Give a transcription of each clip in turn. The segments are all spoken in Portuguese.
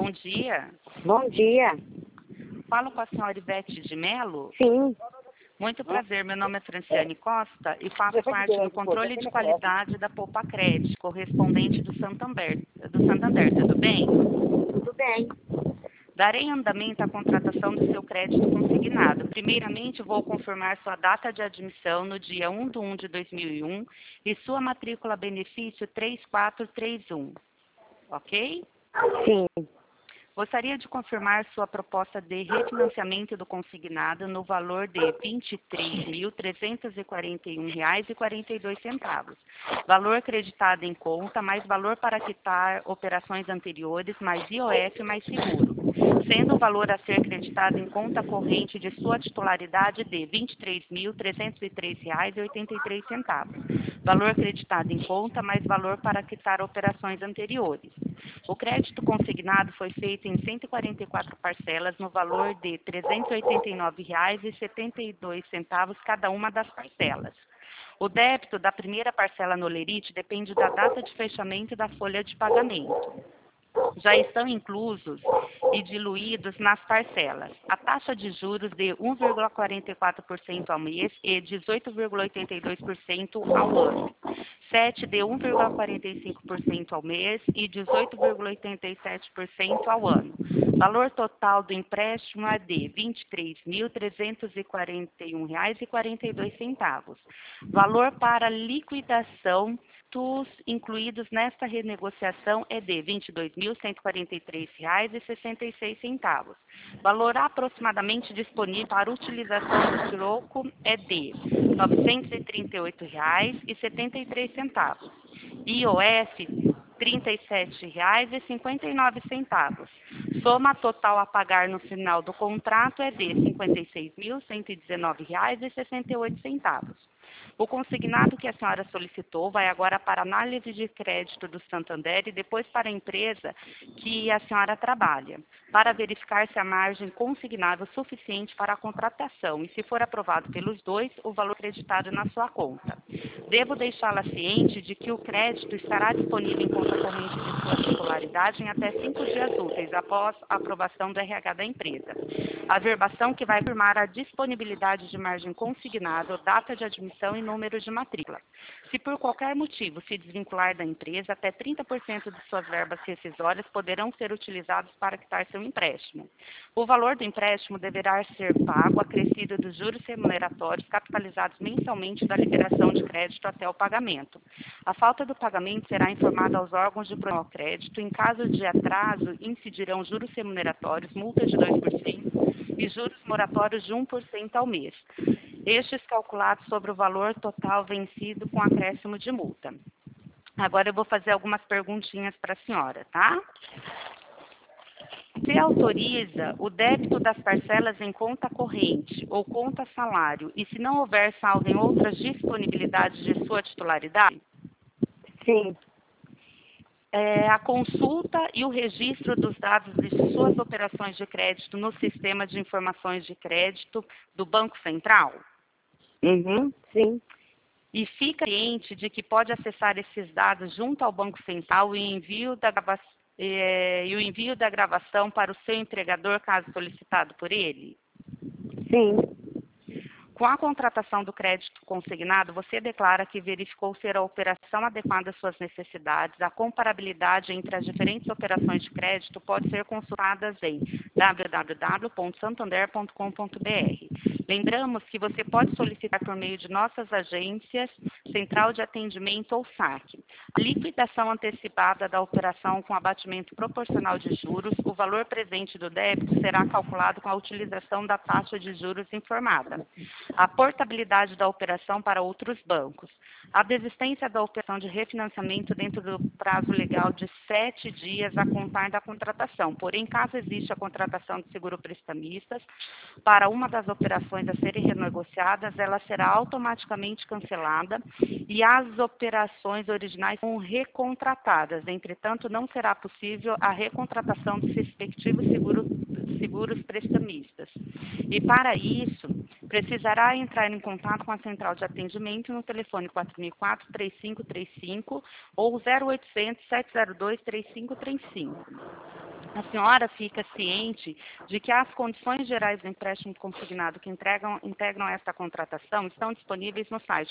bom dia. Bom dia. Falo com a senhora Ivete de Mello. Sim. Muito prazer, meu nome é Franciane Costa e faço parte do controle de qualidade da Poupa Credit, correspondente do Santander, tudo bem? Tudo bem. Darei andamento à contratação do seu crédito consignado. Primeiramente, vou confirmar sua data de admissão no dia 1/1/2001 e sua matrícula benefício 3431. Ok? Sim. Gostaria de confirmar sua proposta de refinanciamento do consignado no valor de R$ 23.341,42. Valor creditado em conta, mais valor para quitar operações anteriores, mais IOF, mais seguro. Sendo o valor a ser creditado em conta corrente de sua titularidade de R$ 23.303,83. Valor creditado em conta, mais valor para quitar operações anteriores. O crédito consignado foi feito em 144 parcelas no valor de R$ 389,72 cada uma das parcelas. O débito da primeira parcela no Lerite depende da data de fechamento da folha de pagamento. Já estão inclusos e diluídos nas parcelas a taxa de juros de 1,44% ao mês e 18,82% ao ano, 7 de 1,45% ao mês e 18,87% ao ano. Valor total do empréstimo é de R$ 23.341,42. Valor para liquidação incluídos nesta renegociação é de R$ 22.143,66. Valor aproximadamente disponível para utilização do troco é de R$ 938,73. IOF, R$ 37,59. Soma total a pagar no final do contrato é de R$ 56.119,68. O consignado que a senhora solicitou vai agora para análise de crédito do Santander e depois para a empresa que a senhora trabalha, para verificar se a margem consignável é suficiente para a contratação e, se for aprovado pelos dois, o valor creditado na sua conta. Devo deixá-la ciente de que o crédito estará disponível em conta corrente de sua titularidade em até 5 dias úteis após a aprovação do RH da empresa. A verbação que vai firmar a disponibilidade de margem consignada, data de admissão e número de matrícula. Se por qualquer motivo se desvincular da empresa, até 30% de suas verbas rescisórias poderão ser utilizados para quitar seu empréstimo. O valor do empréstimo deverá ser pago acrescido dos juros remuneratórios capitalizados mensalmente da liberação de crédito até o pagamento. A falta do pagamento será informada aos órgãos de proteção ao crédito. Em caso de atraso, incidirão juros remuneratórios, multa de 2% e juros moratórios de 1% ao mês. Estes calculados sobre o valor total vencido com acréscimo de multa. Agora eu vou fazer algumas perguntinhas para a senhora, tá? Se autoriza o débito das parcelas em conta corrente ou conta salário e se não houver saldo em outras disponibilidades de sua titularidade? Sim. A consulta e o registro dos dados de suas operações de crédito no sistema de informações de crédito do Banco Central? Sim. E fica ciente de que pode acessar esses dados junto ao Banco Central e o envio da gravação para o seu entregador, caso solicitado por ele? Sim. Com a contratação do crédito consignado, você declara que verificou ser a operação adequada às suas necessidades. A comparabilidade entre as diferentes operações de crédito pode ser consultada em www.santander.com.br. Lembramos que você pode solicitar por meio de nossas agências, Central de Atendimento ou SAC. A liquidação antecipada da operação com abatimento proporcional de juros, o valor presente do débito será calculado com a utilização da taxa de juros informada. A portabilidade da operação para outros bancos. A desistência da operação de refinanciamento dentro do prazo legal de 7 dias a contar da contratação. Porém, caso exista a contratação de seguro-prestamistas para uma das operações a serem renegociadas, ela será automaticamente cancelada e as operações originais são recontratadas. Entretanto, não será possível a recontratação dos respectivos seguros prestamistas. E para isso, precisará entrar em contato com a Central de Atendimento no telefone 4004-3535 ou 0800-702-3535. A senhora fica ciente de que as condições gerais do empréstimo consignado que integram esta contratação estão disponíveis no site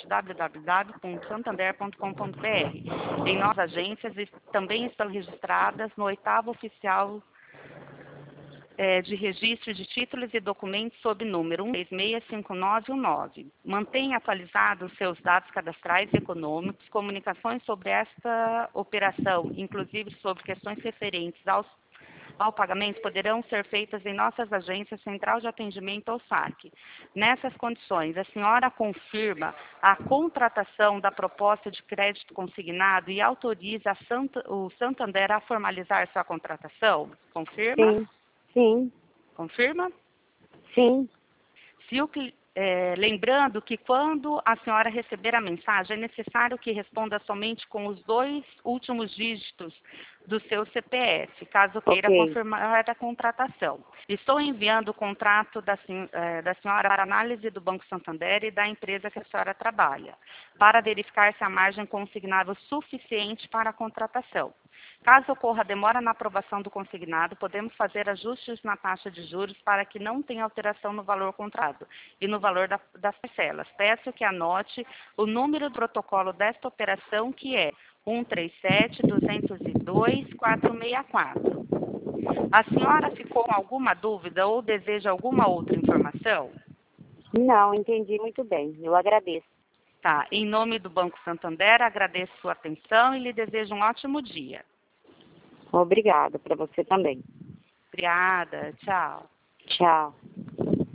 www.santander.com.br. Em nossas agências também estão registradas no 8º oficial de registro de títulos e documentos sob número 1365919. Mantenha atualizados seus dados cadastrais e econômicos, comunicações sobre esta operação, inclusive sobre questões referentes ao pagamento, poderão ser feitas em nossas agências Central de Atendimento ou SAC. Nessas condições, a senhora confirma a contratação da proposta de crédito consignado e autoriza o Santander a formalizar sua contratação? Confirma? Sim. Sim. Confirma? Sim. Lembrando que quando a senhora receber a mensagem, é necessário que responda somente com os 2 últimos dígitos do seu CPF, caso queira confirmar a contratação. Estou enviando o contrato da senhora para análise do Banco Santander e da empresa que a senhora trabalha, para verificar se a margem consignável suficiente para a contratação. Caso ocorra demora na aprovação do consignado, podemos fazer ajustes na taxa de juros para que não tenha alteração no valor contratado e no valor das parcelas. Peço que anote o número do protocolo desta operação, que é 137-202-464. A senhora ficou com alguma dúvida ou deseja alguma outra informação? Não, entendi muito bem. Eu agradeço. Tá. Em nome do Banco Santander, agradeço sua atenção e lhe desejo um ótimo dia. Obrigada, para você também. Obrigada. Tchau. Tchau.